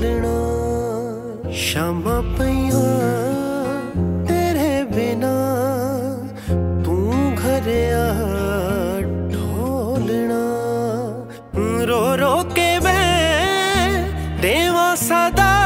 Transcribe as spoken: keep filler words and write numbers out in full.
ढोलना शामा पैया तेरे बिना तू घर आ ढोलना रो रो के मैं देवा सदा